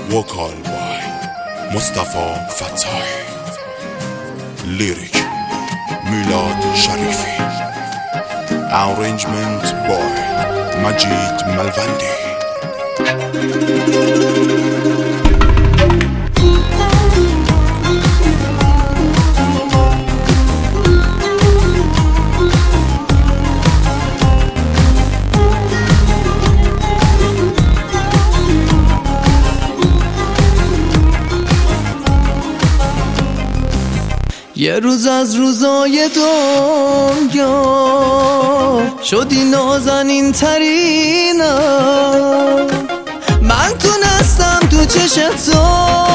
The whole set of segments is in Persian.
وکال بای مصطفی فتاحی، لیریک میلاد شریفی، ارنجمنت بای مجید ملوندی. یه روز از روزای دنیا شدی نازنین ترینم، من تونستم تو چشت تو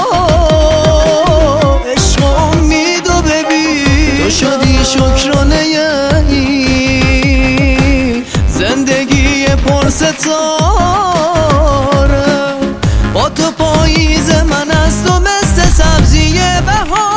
عشق و امیدو ببین. تو شدی شکرانه این زندگی پرستاره، با تو پاییز من از تو مثل سبزی بهار.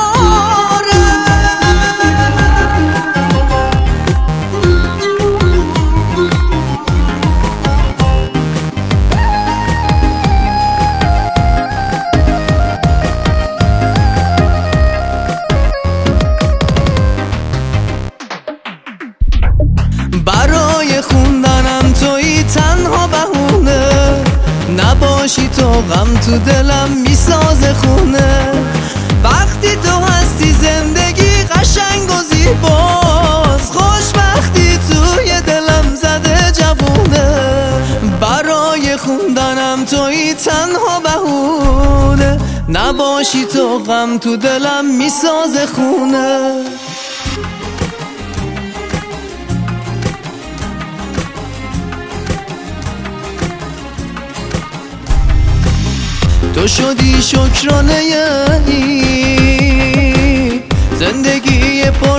برای خوندنم تویی تنها بهونه، نباشی تو غم تو دلم میسازه خونه. وقتی تو هستی زندگی قشنگ و زیباست، خوشبختی توی دلم زده جوونه. برای خوندنم تویی تنها بهونه، نباشی تو غم تو دلم میسازه خونه. تو شدی شکرانه این زندگی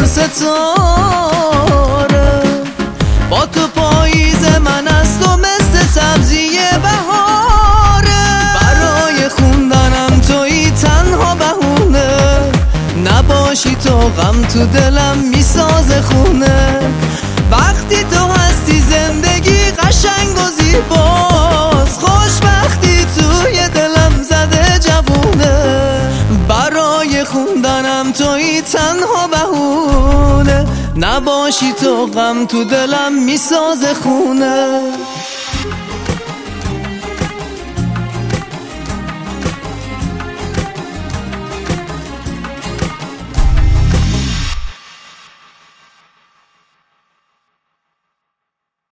پرستاره، با تو پاییز من از تو مثل سبزی بهاره. برای خوندنم تویی تنها بهونه، نباشی تو غم تو دلم میسازه خونه. وقتی تو هستی زندگی قشنگ و زیباست، خوشبختی توی دلم زده جوونه. برای خوندنم تویی تنها بهونه، نباشی تو غم تو دلم میسازه خونه.